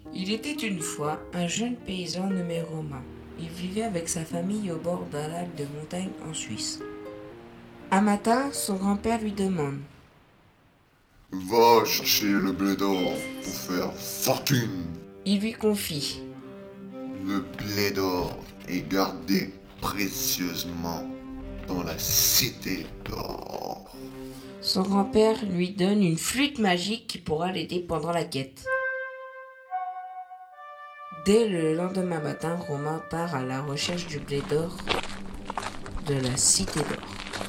Il était une fois un jeune paysan nommé Romain. Il vivait avec sa famille au bord d'un lac de montagne en Suisse. Un matin, son grand-père lui demande: Va chercher le blé d'or pour faire fortune. Il lui confie: Le blé d'or est gardé précieusement dans la cité d'or. Son grand-père lui donne une flûte magique qui pourra l'aider pendant la quête. Dès le lendemain matin, Romain part à la recherche du blé d'or de la cité d'or.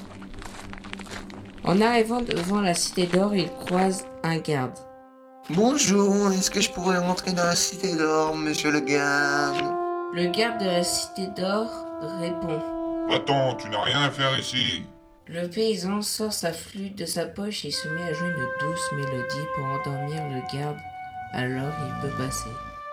En arrivant devant la cité d'or, il croise un garde. Bonjour, est-ce que je pourrais rentrer dans la cité d'or, monsieur le garde? Le garde de la cité d'or répond: Attends, tu n'as rien à faire ici. Le paysan sort sa flûte de sa poche et se met à jouer une douce mélodie pour endormir le garde, alors il peut passer.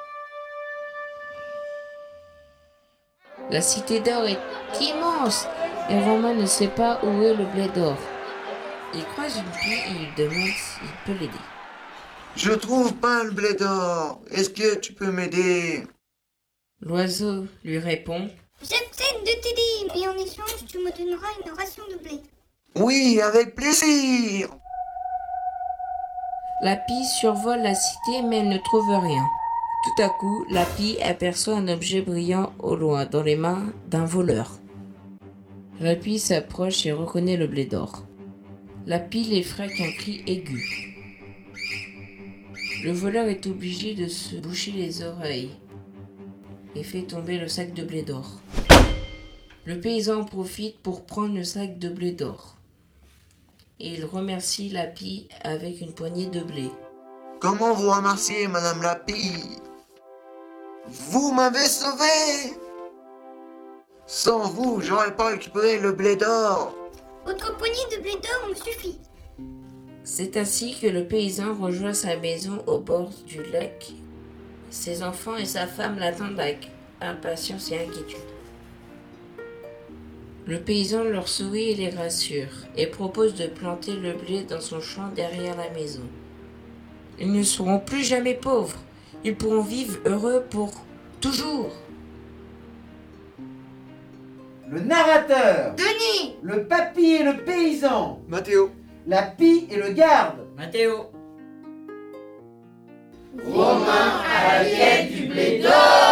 La cité d'or est immense et Romain ne sait pas où est le blé d'or. Il croise une fille et il demande s'il peut l'aider. Je trouve pas le blé d'or. Est-ce que tu peux m'aider? L'oiseau lui répond: J'accepte de t'aider, mais en échange, tu me donneras une ration de blé. Oui, avec plaisir. La pie survole la cité mais elle ne trouve rien. Tout à coup, la pie aperçoit un objet brillant au loin dans les mains d'un voleur. La pie s'approche et reconnaît le blé d'or. La pie l'effraie qu'un cri aigu. Le voleur est obligé de se boucher les oreilles et fait tomber le sac de blé d'or. Le paysan en profite pour prendre le sac de blé d'or. Et il remercie la pie avec une poignée de blé. Comment vous remercier, Madame la pie? Vous m'avez sauvé. Sans vous, j'aurais pas récupéré le blé d'or. Votre poignée de blé d'or me suffit. C'est ainsi que le paysan rejoint sa maison au bord du lac. Ses enfants et sa femme l'attendent avec impatience et inquiétude. Le paysan leur sourit et les rassure et propose de planter le blé dans son champ derrière la maison. Ils ne seront plus jamais pauvres. Ils pourront vivre heureux pour toujours. Le narrateur, Denis! le papy et le paysan, Mathéo. la pie et le garde. Mathéo. Romain à la quête du blé d'or!